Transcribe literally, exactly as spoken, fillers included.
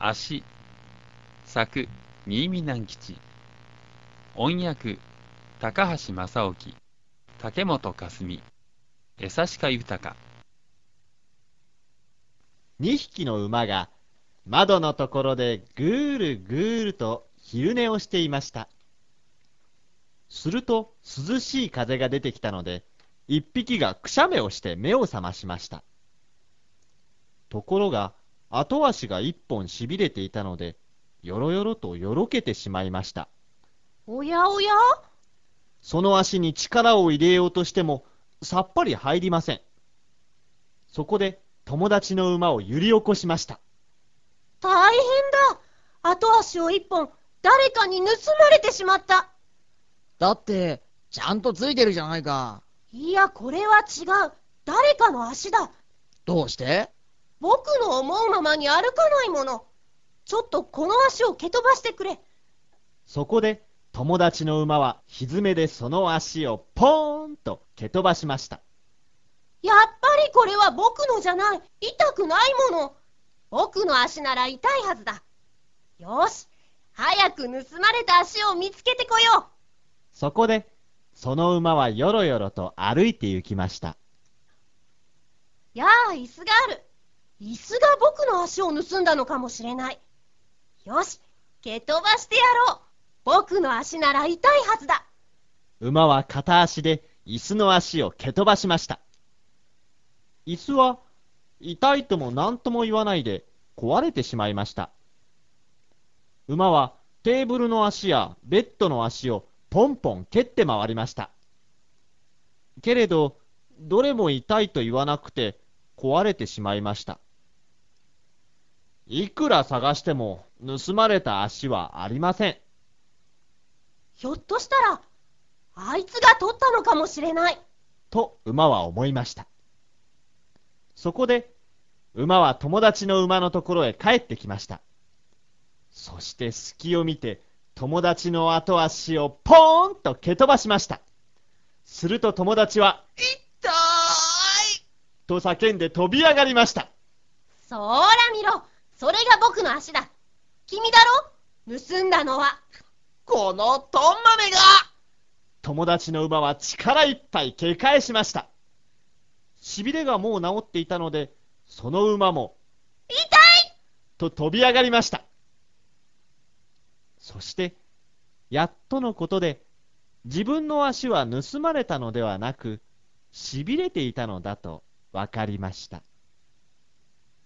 足。作、新見南吉。音訳、高橋正興、竹本かすみ、江差鹿豊。 にひきの馬が窓のところでぐーるぐーると昼寝をしていました。すると涼しい風が出てきたので、一匹がくしゃみをして目を覚ましました。ところが後足が一本しびれていたので、よろよろとよろけてしまいました。 おやおや、 その足に力を入れようとしてもさっぱり入りません。そこで友達の馬を揺り起こしました。 大変だ。後足を一本誰かに盗まれてしまった。 だってちゃんとついてるじゃないか。 いや、これは違う。誰かの足だ。 どうして？ 僕の思うままに歩かないもの。ちょっとこの足を蹴飛ばしてくれ。 そこで友達の馬は蹄でその足をポーンと蹴飛ばしました。 やっぱりこれは僕のじゃない。痛くないもの。僕の足なら痛いはずだ。よし、早く盗まれた足を見つけてこよう。 そこでその馬はよろよろと歩いて行きました。 やあ、椅子がある。椅子が僕の足を盗んだのかもしれない。よし、蹴飛ばしてやろう。僕の足なら痛いはずだ。 馬は片足で椅子の足を蹴飛ばしました。椅子は痛いとも何とも言わないで壊れてしまいました。馬はテーブルの足やベッドの足をポンポン蹴って回りました。けれどどれも痛いと言わなくて壊れてしまいました。いくら探しても盗まれた足はありません。 ひょっとしたらあいつが取ったのかもしれないと馬は思いました。そこで馬は友達の馬のところへ帰ってきました。そして隙を見て友達の後足をポーンと蹴飛ばしました。すると友達は「痛い!」と叫んで飛び上がりました。 そーら見ろ、それが僕の足だ。君だろ、盗んだのは。 このトンマメが。 友達の馬は力いっぱい蹴返しました。しびれがもう治っていたので、その馬も痛いと飛び上がりました。そしてやっとのことで、自分の足は盗まれたのではなく、しびれていたのだとわかりました。